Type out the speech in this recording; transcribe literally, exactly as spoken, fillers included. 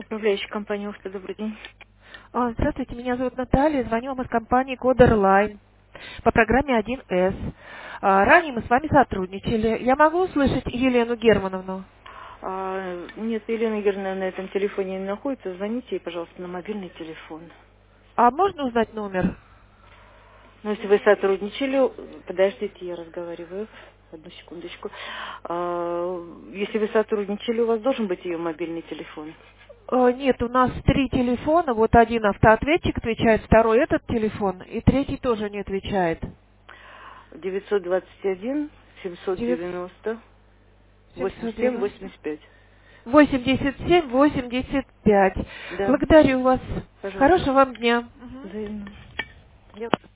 Управляющая компания «Охта», добрый день. А, Здравствуйте, меня зовут Наталья, звоню вам из компании Кодерлайн по программе один эс. А, Ранее мы с вами сотрудничали. Я могу услышать Елену Германовну? А, нет, Елена Германовна на этом телефоне не находится. Звоните ей, пожалуйста, на мобильный телефон. А можно узнать номер? Но если вы сотрудничали, подождите, я разговариваю. Одну секундочку. А, если вы сотрудничали, у вас должен быть ее мобильный телефон. Э, Нет, у нас три телефона. Вот один автоответчик отвечает, второй этот телефон, и третий тоже не отвечает. девятьсот двадцать один семьсот Девять- девяносто восемьдесят семьсот семь девяносто. восемьдесят пять. восемьдесят семь восемьдесят пять. Да, Благодарю вас. пожалуйста. Хорошего вам дня. Мгм. Взаимно. Я-